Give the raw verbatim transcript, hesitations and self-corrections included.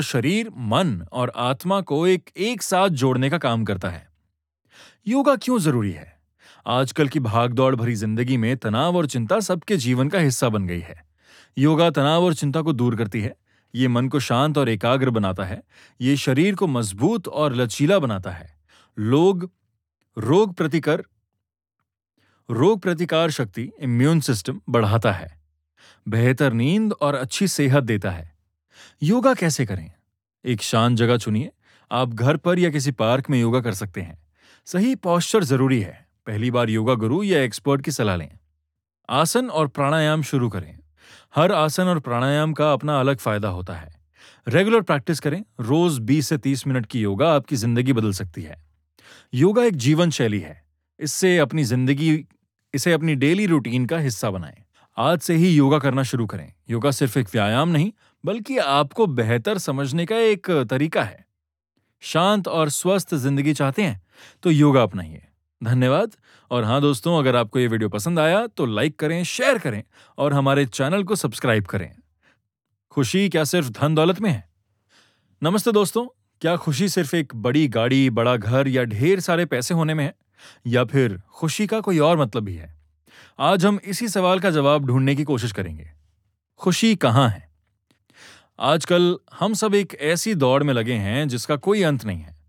शरीर, मन और आत्मा को एक एक साथ जोड़ने का काम करता है। योगा क्यों जरूरी है? आजकल की भागदौड़ भरी जिंदगी में तनाव और चिंता सबके जीवन का हिस्सा बन गई है। योगा तनाव और चिंता को दूर करती है। ये मन को शांत और एकाग्र बनाता है। ये शरीर को मजबूत और लचीला बनाता है। लोग रोग प्रतिकर रोग प्रतिकार शक्ति, इम्यून सिस्टम बढ़ाता है। बेहतर नींद और अच्छी सेहत देता है। योगा कैसे करें? एक शांत जगह चुनिए। आप घर पर या किसी पार्क में योगा कर सकते हैं। सही पोस्चर जरूरी है। पहली बार योगा गुरु या एक्सपर्ट की सलाह लें। आसन और प्राणायाम शुरू करें। हर आसन और प्राणायाम का अपना अलग फायदा होता है। रेगुलर प्रैक्टिस करें। रोज बीस से तीस मिनट की योगा आपकी जिंदगी बदल सकती है। योगा एक जीवन शैली है। इससे अपनी जिंदगी इसे अपनी डेली रूटीन का हिस्सा बनाएं। आज से ही योगा करना शुरू करें। योगा सिर्फ एक व्यायाम नहीं, बल्कि आपको बेहतर समझने का एक तरीका है। शांत और स्वस्थ जिंदगी चाहते हैं तो योगा अपनाइए। धन्यवाद। और हाँ दोस्तों, अगर आपको ये वीडियो पसंद आया तो लाइक करें, शेयर करें और हमारे चैनल को सब्सक्राइब करें। खुशी क्या सिर्फ धन दौलत में है? नमस्ते दोस्तों, क्या खुशी सिर्फ एक बड़ी गाड़ी, बड़ा घर या ढेर सारे पैसे होने में है, या फिर खुशी का कोई और मतलब भी है? आज हम इसी सवाल का जवाब ढूंढने की कोशिश करेंगे। खुशी कहाँ है? आजकल हम सब एक ऐसी दौड़ में लगे हैं जिसका कोई अंत नहीं है।